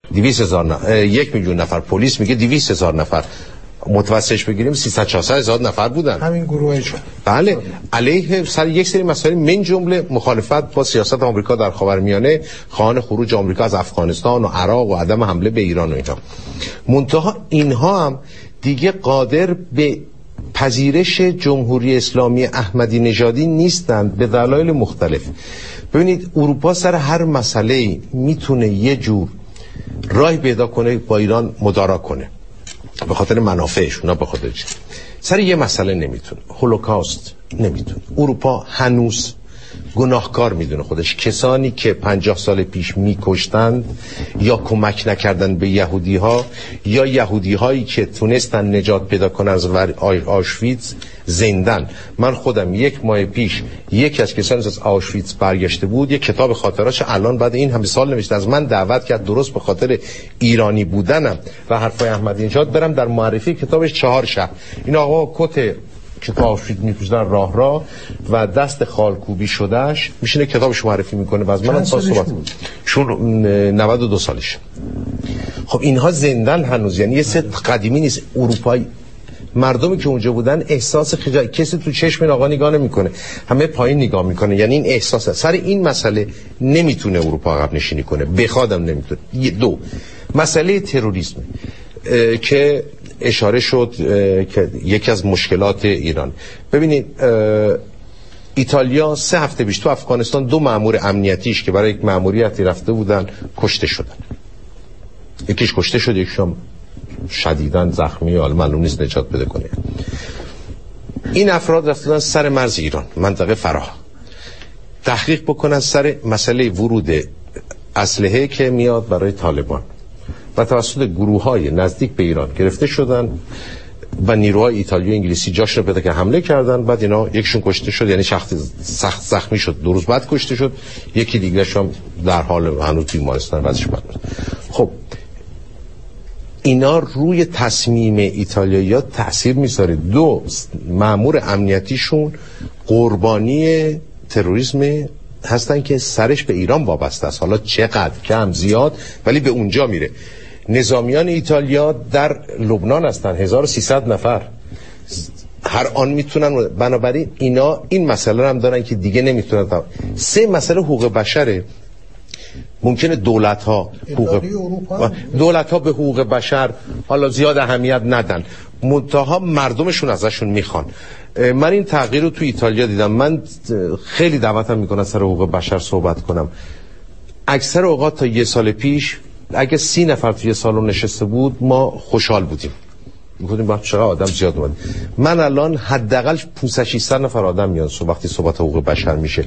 1 میلیون نفر، پلیس میگه 200,000 نفر، متوسطش بگیریم 300-400,000 نفر بودن همین گروهشون. بله، علیه سر یک سری مسائل من جمله مخالفت با سیاست آمریکا در خاورمیانه، خواهان خروج آمریکا از افغانستان و عراق و عدم حمله به ایران و اینا. منتها اینها هم دیگه قادر به پذیرش جمهوری اسلامی احمدی نژادی نیستند به دلایل مختلف. ببینید اروپا سر هر مسئله‌ای میتونه یه جور راه پیدا کنه با ایران مدارا کنه به خاطر منافعش، نه به خاطر چیز. سر یه مسئله نمیتونه، هولوکاست نمیتونه. اروپا هنوز گناهکار میدونه خودش کسانی که 50 سال پیش میکشتند یا کمک نکردن به یهودی ها یا یهودی هایی که تونستن نجات پیدا کنن از آشویتز زندن. من خودم 1 ماه پیش یکی از کسانی از آشویتز برگشته بود، یک کتاب خاطراش الان بعد این همه سال نوشته، از من دعوت کرد درست به خاطر ایرانی بودنم و حرفای احمدی نژاد برم در معرفی کتابش 4 شب. این آقا کت کتاب آشویتز میپوشه در راه و دست خالکوبی شدهش میشینه کتابش معرفی میکنه و از من تا صحبت چون 92 سالش. خب اینها زندن هنوز، یعنی یه ست قدیمی نیست. اروپایی مردمی که اونجا بودن احساس کسی تو چشم این آقا نگاه نمیکنه، همه پایین نگاه میکنه، یعنی این احساس سر این مسئله نمیتونه اروپا عقب نشینی کنه، بخوادم نمیتونه. 2 مسئله تروریسم که اشاره شد که یکی از مشکلات ایران. ببینید ایتالیا 3 هفته پیش تو افغانستان 2 مأمور امنیتیش که برای یک مأموریتی رفته بودن کشته شدن. یکیش کشته شد، یکیشم شدیداً زخمی، حالا معلوم نیست نجات بده کنه. این افراد رفتن سر مرز ایران، منطقه فراه، تحقیق بکنن سر مسئله ورود اسلحه که میاد برای طالبان و توسط گروه‌های نزدیک به ایران گرفته شدن و نیروهای ایتالیایی و انگلیسی جاشون رو پیدا که حمله کردن. بعد اینا یکشون کشته شد، یعنی سخت زخمی شد، 2 روز بعد کشته شد. یکی دیگرش هم در حال هنوز بیمارستان وضعش بد. خب اینا روی تصمیم ایتالیایی‌ها تأثیر میذاره. 2 مأمور امنیتیشون قربانی تروریسم هستن که سرش به ایران وابسته است، حالا چقدر کم زیاد ولی به اونجا میره. نظامیان ایتالیا در لبنان هستن 1300 نفر، هر آن میتونن. بنابراین اینا این مسئله هم دارن که دیگه نمیتونن. 3 مسئله حقوق بشره. ممکنه دولت ها به حقوق بشر حالا زیاد اهمیت ندن، منتها مردمشون ازشون میخوان. من این تغییر رو تو ایتالیا دیدم. من خیلی دعوتم میکنم سر حقوق بشر صحبت کنم. اکثر اوقات تا 1 سال پیش اگه 30 نفر توی سالن نشسته بود ما خوشحال بودیم، میگفتیم با چقدر آدم زیاد اومد. من الان حداقل 500-600 نفر آدم میان وقتی صحبت حقوق بشر میشه.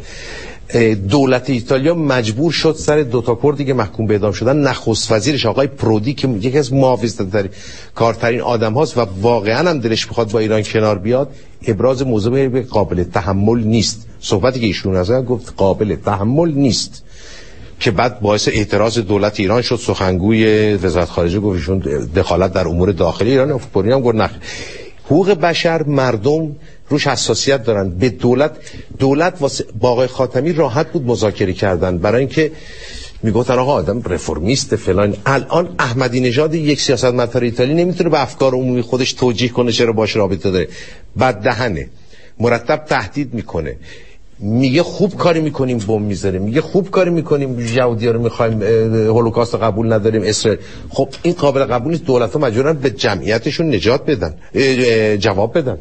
دولت ایتالیا مجبور شد سر 2 تا کردی که محکوم به اعدام شدن، نخست وزیرش آقای پرودی که یکی از محافظه‌ترین کارترین آدم هاست و واقعا هم دلش بخواد با ایران کنار بیاد، ابراز موضوع قابل تحمل نیست. صحبتی که ایشون از گفت قابل تحمل نیست که بعد باعث اعتراض دولت ایران شد. سخنگوی وزارت خارجه گفت ایشون دخالت در امور داخلی ایران. پرودی هم گفت نه. حقوق بشر مردم روش حساسیت دارن. به دولت واسه با آقای خاتمی راحت بود مذاکره کردن، برای اینکه میگفتن آقا آدم رفرمیست فلان. الان احمدی نژاد یک سیاستمدار ایتالی نمیتونه به افکار عمومی خودش توجیه کنه چرا باش رابطه داره. بد دهنه، مرتب تهدید میکنه، میگه خوب کاری میکنیم بمب میذاریم، میگه خوب کاری میکنیم یهودی‌ها رو میخوایم هولوکاست قبول نداریم اسرائیل. خب این قابل قبول نیست. دولت‌ها مجبورن به جمعیتشون نجات بدن، جواب بدن.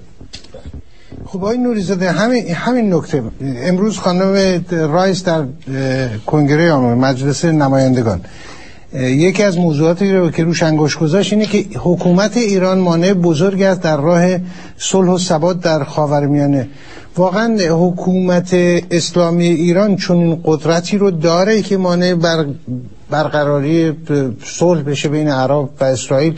خب آقای نوری‌زاده همین نکته امروز خانم رایس در کنگره مجلس نمایندگان یکی از موضوعاتی رو که روش انگشت گذاشت اینه که حکومت ایران مانع بزرگی است در راه صلح و ثبات در خاورمیانه. واقعا حکومت اسلامی ایران چون این قدرتی رو داره که مانع برقراری صلح بشه بین عرب و اسرائیل؟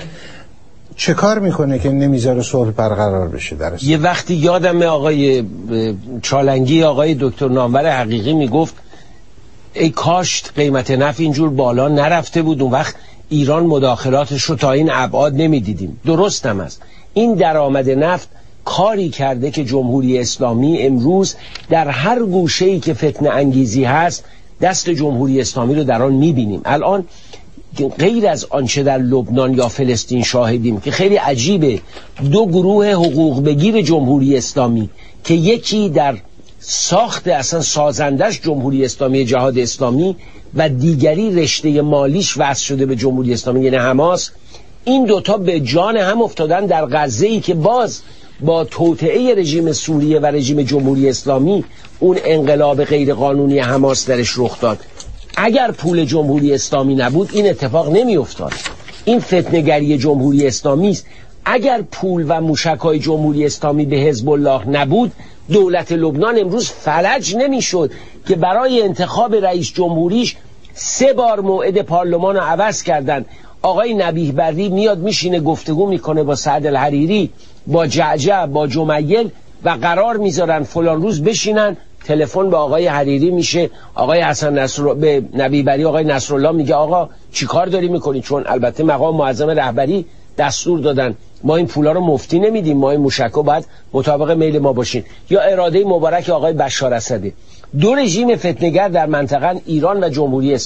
چه کار میکنه که نمیذاره صلح برقرار بشه در اسرائیل؟ یه وقتی یادم آقای چالنگی، آقای دکتر نامور حقیقی میگفت ای کاش قیمت نفت اینجور بالا نرفته بود، اون وقت ایران مداخلاتش رو تا این ابعاد نمیدیدیم. درستم است. این درآمد نفت کاری کرده که جمهوری اسلامی امروز در هر گوشه‌ای که فتنه انگیزی هست دست جمهوری اسلامی رو در آن میبینیم. الان غیر از آنچه در لبنان یا فلسطین شاهدیم که خیلی عجیبه، دو گروه حقوق بگیر جمهوری اسلامی که یکی در ساخت اصلا سازندش جمهوری اسلامی جهاد اسلامی و دیگری رشته مالیش وصل شده به جمهوری اسلامی یعنی حماس، این دوتا به جان هم افتادن در غزه‌ای که باز با توطئه رژیم سوریه و رژیم جمهوری اسلامی اون انقلاب غیرقانونی حماس درش رخ داد. اگر پول جمهوری اسلامی نبود این اتفاق نمی افتاد. این فتنه‌گری جمهوری اسلامی است. اگر پول و موشک‌های جمهوری اسلامی به حزب الله نبود، دولت لبنان امروز فلج نمی‌شد که برای انتخاب رئیس جمهوریش 3 بار موعد پارلمان رو عوض کردن. آقای نبیه بری میاد میشینه گفتگو میکنه با سعد الحریری، با جعجع، با جمیل و قرار میذارن فلان روز بشینن. تلفن به آقای حریری میشه، آقای حسن نصر به نبیه بری آقای نصرالله میگه آقا چی کار داری میکنی؟ چون البته مقام معظم رهبری دستور دادن ما این پولا رو مفتی نمیدیم، ما این موشکو باید مطابق میل ما باشین. یا اراده مبارک آقای بشار اسده. دو رژیم فتنه‌گر در منطقه ایران و جمهوری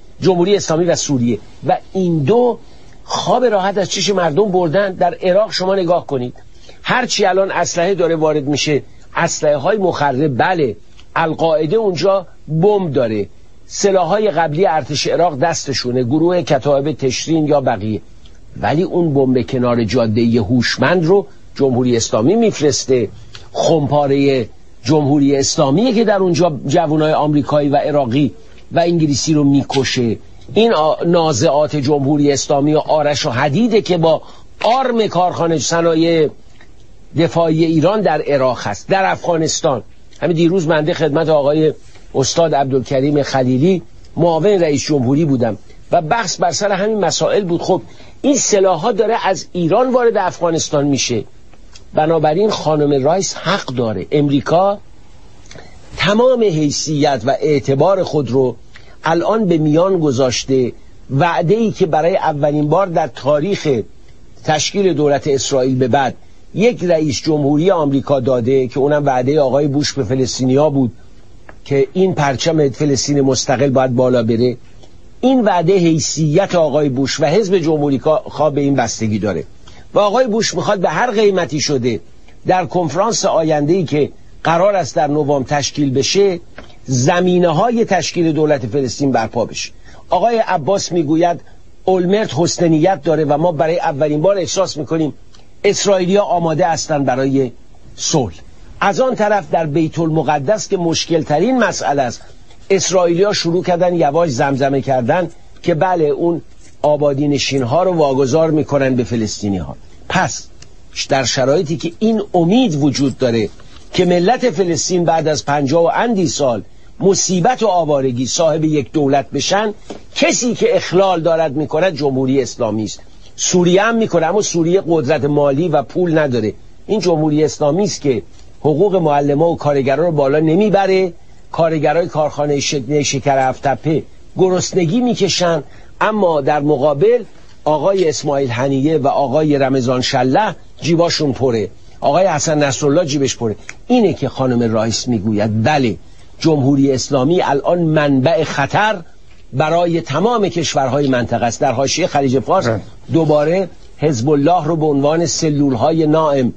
اسلامی و سوریه، و این دو خواب راحت از چش مردم بردن. در عراق شما نگاه کنید، هرچی الان اسلحه داره وارد میشه، اسلحه های مخرب، بله القاعده اونجا بمب داره، سلاح‌های قبلی ارتش عراق دستشونه، گروه کتائب تشرین یا بقیه، ولی اون بمب کنار جاده هوشمند رو جمهوری اسلامی میفرسته. خمپاره جمهوری اسلامی که در اونجا جوانای آمریکایی و عراقی و انگلیسی رو میکشه. این نازعات جمهوری اسلامی و آرش و حدیده که با آرم کارخانه صنایع دفاعی ایران در عراق هست. در افغانستان همین دیروز منده خدمت آقای استاد عبدالکریم خلیلی معاون رئیس جمهوری بودم و بحث بر سر همین مسائل بود. خب این سلاح‌ها داره از ایران وارد افغانستان میشه، بنابراین خانم رایس حق داره. امریکا تمام حیثیت و اعتبار خود رو الان به میان گذاشته. وعده‌ای که برای اولین بار در تاریخ تشکیل دولت اسرائیل به بعد یک رئیس جمهوری آمریکا داده که اونم وعده آقای بوش به فلسطینیا بود که این پرچم فلسطین مستقل باید بالا بره، این وعده حیثیت آقای بوش و حزب جمهوری خواه به این بستگی داره و آقای بوش میخواد به هر قیمتی شده در کنفرانس آینده‌ای که قرار است در نوامبر تشکیل بشه زمینه‌های تشکیل دولت فلسطین برپا بشه. آقای عباس میگوید اولمرت حسن نیت داره و ما برای اولین بار احساس میکنیم اسرائیلیا آماده هستند برای صلح. از آن طرف در بیت المقدس که مشکل ترین مسئله است، اسرائیلیا شروع کردن یواش زمزمه کردن که بله اون آبادی نشین ها رو واگذار میکنن به فلسطینی ها. پس در شرایطی که این امید وجود داره که ملت فلسطین بعد از 50 و اندی سال مصیبت و آوارگی صاحب یک دولت بشن، کسی که اخلال دارد میکند جمهوری اسلامی است. سوریه هم میکنه اما سوریه قدرت مالی و پول نداره. این جمهوری اسلامی است که حقوق معلمان و کارگران رو بالا نمیبره. کارگرای کارخانه شکر هفت‌تپه گرسنگی میکشن، اما در مقابل آقای اسماعیل هنیه و آقای رمضان شله جیباشون پره، آقای حسن نصرالله جیبش پره. اینه که خانم رایس میگوید بله جمهوری اسلامی الان منبع خطر برای تمام کشورهای منطقه است. در حاشیه خلیج فارس دوباره حزب الله رو به عنوان سلولهای نائم،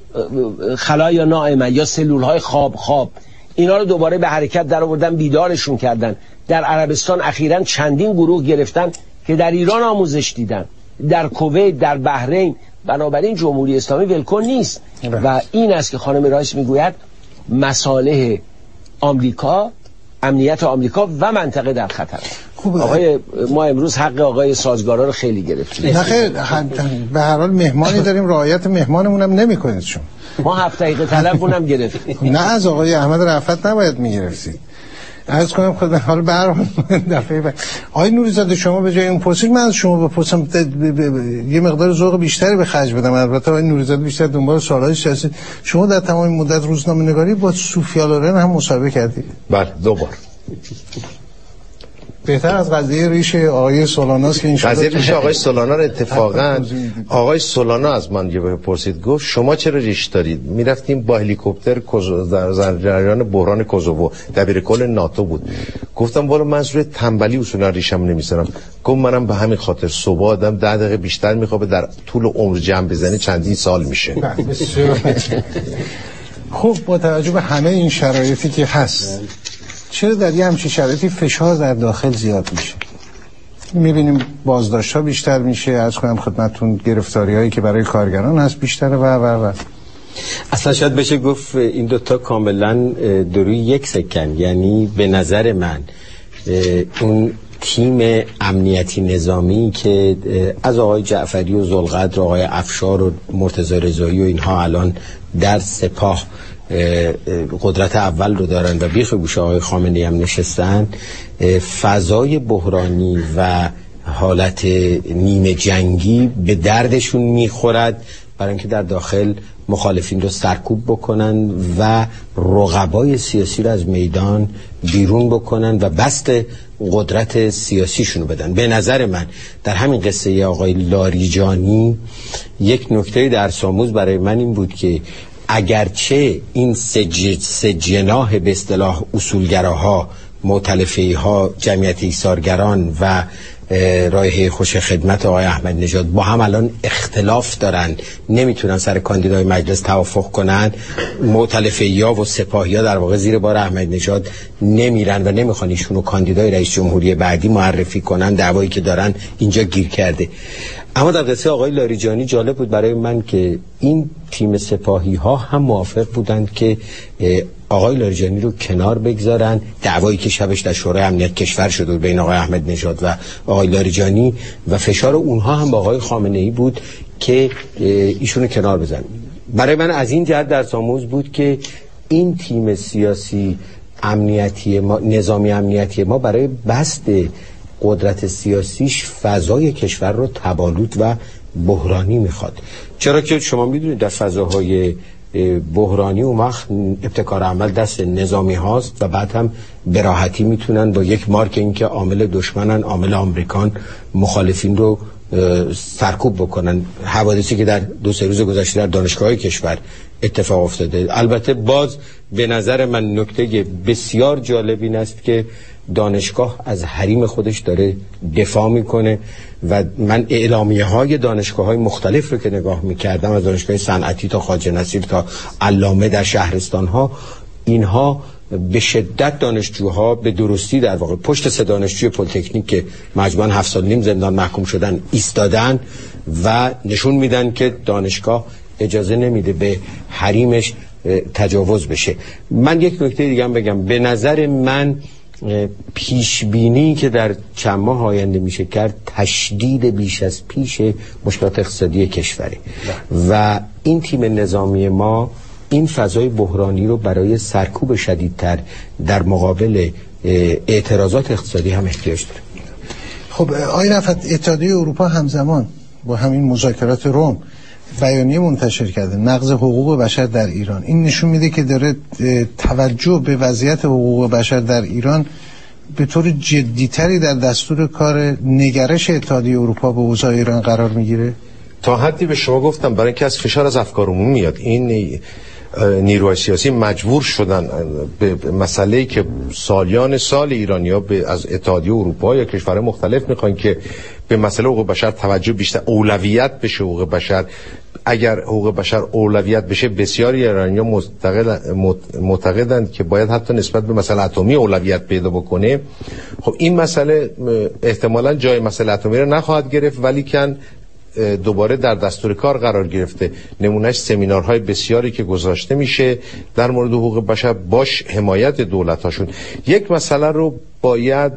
خلایا نائمه یا سلولهای خواب اینا رو دوباره به حرکت در آوردن، بیدارشون کردن. در عربستان اخیراً چندین گروه گرفتن که در ایران آموزش دیدن، در کویت، در بحرین. بنابراین جمهوری اسلامی ولکن نیست و این است که خانم رایس میگوید مصالح آمریکا، امنیت آمریکا و منطقه در خطر. آقای ما امروز حق آقای سازگارا رو خیلی گرفتیم. نه خیر، به هر حال مهمانی داریم، رعایت مهمانمون هم نمی‌کنید شما. ما 7 دقیقه طلبمون هم گرفتیم. نه از آقای احمد رفعت نباید میگرفتید. عرض کنم خدمت حال به هر حال دفعه آقای نوری‌زاده شما به جای اون پرسید من از شما بپرسم یه مقدار ذوق بیشتری به خرج بدم. البته آقای نوری‌زاده بیشتر دنبال سوالای سیاسی. شما در تمام مدت روزنامه‌نگاری با سوفیا لورن هم مصاحبه کردید؟ بله 2 بار. بهتر از قضیه ریش آقای سولاناست که این قضیه ریش آقای سولانا رو اتفاقا آقای سولانا از من یه پرسید، گفت شما چرا ریش دارید؟ میرفتیم با هلیکوپتر در جریان بحران کوزوو، دبیرکل ناتو بود. گفتم والا من زور تنبلی اصولا ریشم نمیذارم. گفت منم به همین خاطر صبح آدم 10 دقیقه بیشتر میخوابه، در طول عمر جمع بزنی چندین سال میشه. خب با توجه به همه این شرایطی که هست، چرا در یه همچین شرایطی فشار در داخل زیاد میشه؟ میبینیم بازداشت‌ها بیشتر میشه، از کنم خدمتتون گرفتاری هایی که برای کارگران هست بیشتره و اصلا شاید بشه گفت این دوتا کاملا دروی یک سکن. یعنی به نظر من اون تیم امنیتی نظامی که از آقای جعفری و ذوالقدر و آقای افشار و مرتضی رضایی و اینها الان در سپاه قدرت اول رو دارن و بیخ گوش آقای خامنه‌ای هم نشستن، فضای بحرانی و حالت نیمه جنگی به دردشون میخورد برای اینکه در داخل مخالفین رو سرکوب بکنن و رقبای سیاسی رو از میدان بیرون بکنن و بست قدرت سیاسیشون رو بدن. به نظر من در همین قصه آقای لاریجانی یک نکته درس‌آموز برای من این بود که اگرچه این سه جناح به اصطلاح اصولگراها، مؤتلفه‌ها، جمعیت ایثارگران و رایحه خوش خدمت آقای احمد نژاد با هم الان اختلاف دارن، نمیتونن سر کاندیدای مجلس توافق کنن، مؤتلفه‌ها و سپاهی‌ها در واقع زیر بار احمد نژاد نمیرن و نمیخوان ایشونو کاندیدای رئیس جمهوری بعدی معرفی کنن، دعوایی که دارن اینجا گیر کرده. اما در قصه آقای لاریجانی جالب بود برای من که این تیم سپاهی ها هم موافق بودند که آقای لاریجانی رو کنار بگذارن، دعوایی که شبش در شورای امنیت کشور شده بین آقای احمد نژاد و آقای لاریجانی و فشار اونها هم با آقای خامنه‌ای بود که ایشونو کنار بزنن. برای من از این جهت درس‌آموز بود که این تیم سیاسی امنیتی ما، نظامی امنیتی ما، برای بست قدرت سیاسیش فضای کشور رو تبالود و بحرانی میخواد. چرا که شما میدونید در فضاهای بحرانی اون وقت ابتکار عمل دست نظامی هاست و بعد هم به راحتی میتونن با یک مارک اینکه عامل دشمنن، عامل آمریکان، مخالفین رو سرکوب بکنن. حوادثی که در 2-3 روز گذشته در دانشگاه کشور اتفاق افتاده. البته باز به نظر من نکته بسیار جالب این است که دانشگاه از حریم خودش داره دفاع میکنه و من اعلامیه های دانشگاه های مختلف رو که نگاه میکردم، از دانشگاه صنعتی تا خواجه نصیر تا علامه در شهرستان ها، اینها به شدت دانشجوها به درستی در واقع پشت 3 دانشجوی پلی‌تکنیک که مجموعاً 7.5 سال زندان محکوم شدن ایستادن و نشون میدن که دانشگاه اجازه نمیده به حریمش تجاوز بشه. من یک نکته دیگه هم بگم، به نظر من پیشبینی که در چند ماه آینده میشه کرد تشدید بیش از پیش مشکلات اقتصادی کشوره و این تیم نظامی ما این فضای بحرانی رو برای سرکوب شدیدتر در مقابل اعتراضات اقتصادی هم احتیاج داره. خب آقای رفعت، اتحادیه اروپا همزمان با همین مذاکرات روم بیانیه منتشر کرده نقض حقوق بشر در ایران. این نشون میده که داره توجه به وضعیت حقوق بشر در ایران به طور جدیتری در دستور کار نگرش اتحادیه اروپا به اوضاع ایران قرار میگیره. تا حدی به شما گفتم برای اینکه از فشار از افکار عمومی میاد، این نیروهای سیاسی مجبور شدن به مسئله‌ای که سالیان سال ایرانی‌ها از اتحادیه اروپا یا کشورهای مختلف میخوان که به مسئله حقوق بشر توجه بیشتر، اولویت بشه حقوق بشر. اگر حقوق بشر اولویت بشه، بسیاری ایرانی‌ها معتقدند که باید حتی نسبت به مسئله اتمی اولویت پیدا بکنه. خب این مسئله احتمالاً جای مسئله اتمی رو نخواهد گرفت، ولی کن دوباره در دستور کار قرار گرفته. نمونهش سمینارهای بسیاری که گذاشته میشه در مورد حقوق بشر باش حمایت دولت‌هاشون. یک مسئله رو باید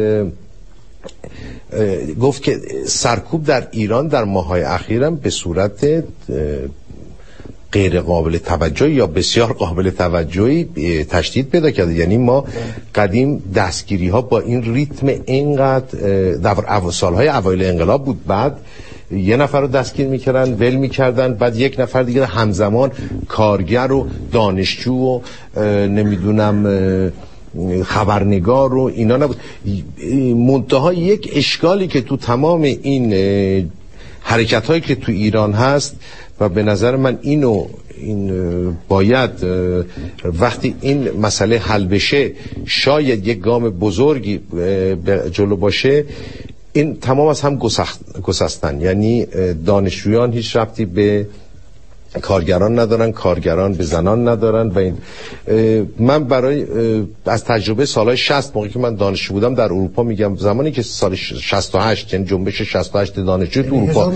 گفت که سرکوب در ایران در ماه‌های اخیرم به صورت غیر قابل توجهی یا بسیار قابل توجهی تشدید پیدا کرده. یعنی ما قدیم دستگیری ها با این ریتم اینقدر در سالهای اوایل انقلاب بود، بعد یه نفر رو دستگیر میکردن، ول میکردن، بعد یک نفر دیگه همزمان کارگر و دانشجو و نمیدونم خبرنگار و اینا نبود. منتها یک اشکالی که تو تمام این حرکت هایی که تو ایران هست و به نظر من این باید وقتی این مسئله حل بشه شاید یک گام بزرگی جلو باشه. این تمام از هم گسستن، یعنی دانشجویان هیچ ربطی به کارگران ندارن، کارگران به زنان ندارن. و این من برای از تجربه سالهای 60 موقعی که من دانشجو بودم در اروپا میگم، زمانی که سال 68 یعنی جنبش 68 دانشجو تو اروپا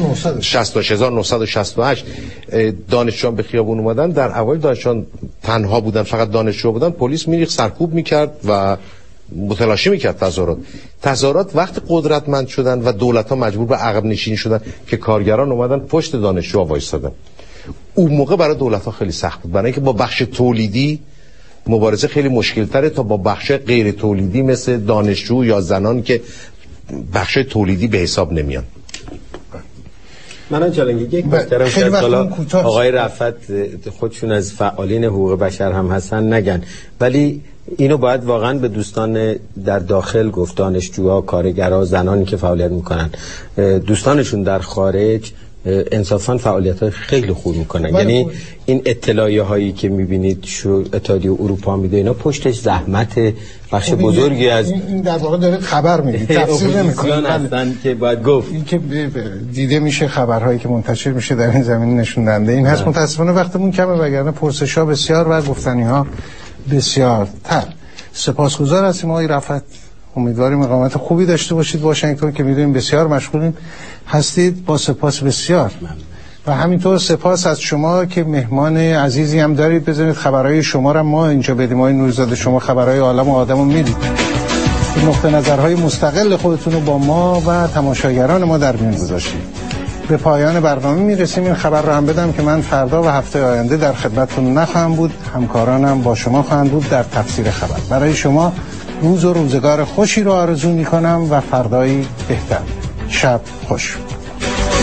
1968 دانشجویان به خیابون اومدن، در اوایل دانشجویان تنها بودن، فقط دانشجو بودن، پلیس میریخت سرکوب میکرد و متلاشی میکرد تظاهرات. وقتی قدرتمند شدن و دولت ها مجبور به عقب نشینی شدن که کارگران اومدن پشت دانشجوها وایسادن، اون موقع برای دولت ها خیلی سخت بود، برای اینکه با بخش تولیدی مبارزه خیلی مشکل تره تا با بخش غیر تولیدی مثل دانشجو یا زنان که بخش تولیدی به حساب نمیان. من چالنگی یک محترم شد آقای رفعت خودشون از فعالین حقوق بشر هم هستن نگن، ولی اینو باید واقعا به دوستان در داخل گفت، دانشجوها، کارگرها، زنانی که فعالیت میکنن، دوستانشون در خارج انصافا فعالیت‌های خیلی خوب میکنن. یعنی این اطلاعیه هایی که میبینید اتحادیه اروپا میده اینا پشتش زحمت بخش بزرگی از این در واقع داره خبر میدید، تفسیر نمیکنن هستن که باید گفت. این که دیده میشه، خبرهایی که منتشر میشه در این زمین نشون دهنده این هست. متاسفانه وقتمون کمه، وگرنه پرسش‌ها بسیار و گفتنی‌ها بسیار تر. سپاسگزار هستیم آقای رفعت، امیدواریم اقامت خوبی داشته باشید واشنگتن که میدونیم بسیار مشغولین هستید. با سپاس بسیار و همینطور سپاس از شما که مهمان عزیزی هم دارید. بذارید خبرهای شما را ما اینجا بدیم. آقای نوری‌زاده شما خبرهای عالم و آدمو میدید، نقطه نظرهای مستقل خودتون رو با ما و تماشاگران ما در میون گذاشتید. به پایان برنامه میرسیم. این خبر رو هم بدم که من فردا و هفته آینده در خدمتتون نخواهم بود، همکارانم با شما خواهند بود در تفسیر خبر. برای شما روز و روزگار خوشی رو آرزو میکنم و فردایی بهتر. شب خوش.